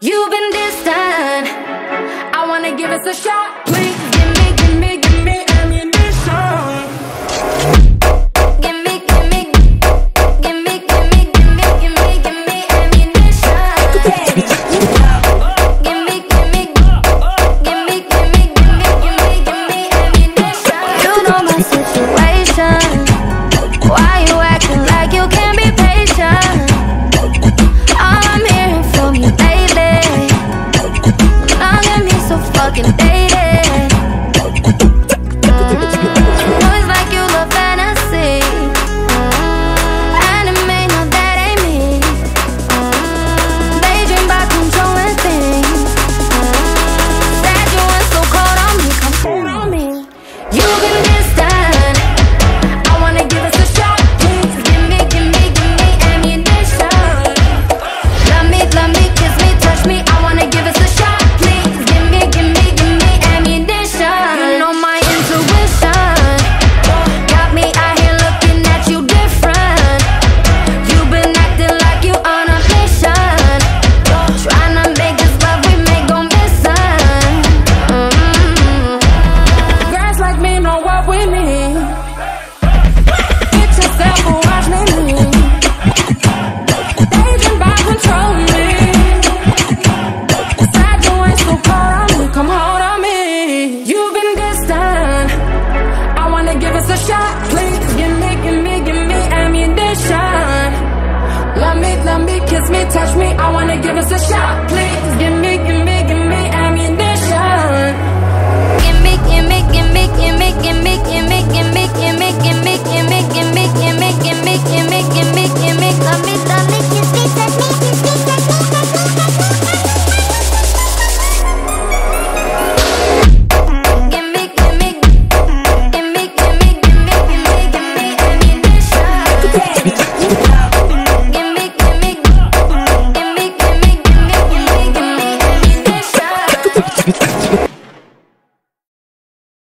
You've been distant. I wanna give us a shot. Please give me ammunition. Give me ammunition. You know my situation. Why you acting like you can't be patient? All I'm hearing from you lately, longing me so fucking dated. Boys like you love fantasy, anime, no that ain't me. Daydream about controlling things. Said you went so cold on me, come hold on me. You've been distant. I wanna give us a shot. Please give me ammunition. Love me, kiss me, touch me. I wanna give us a shot. Please give me ammunition. You know my intuition got me out here looking at you different. You've been acting like you on a mission, trying to make this love we make go missing. Girls like me know what we need. Get yourself a watch me. Daydream by control me. Said you ain't so cold on me, come hold on me. You've been distant. I wanna give us a shot. Please give me ammunition. Love me, kiss me, touch me. I wanna give us a shot.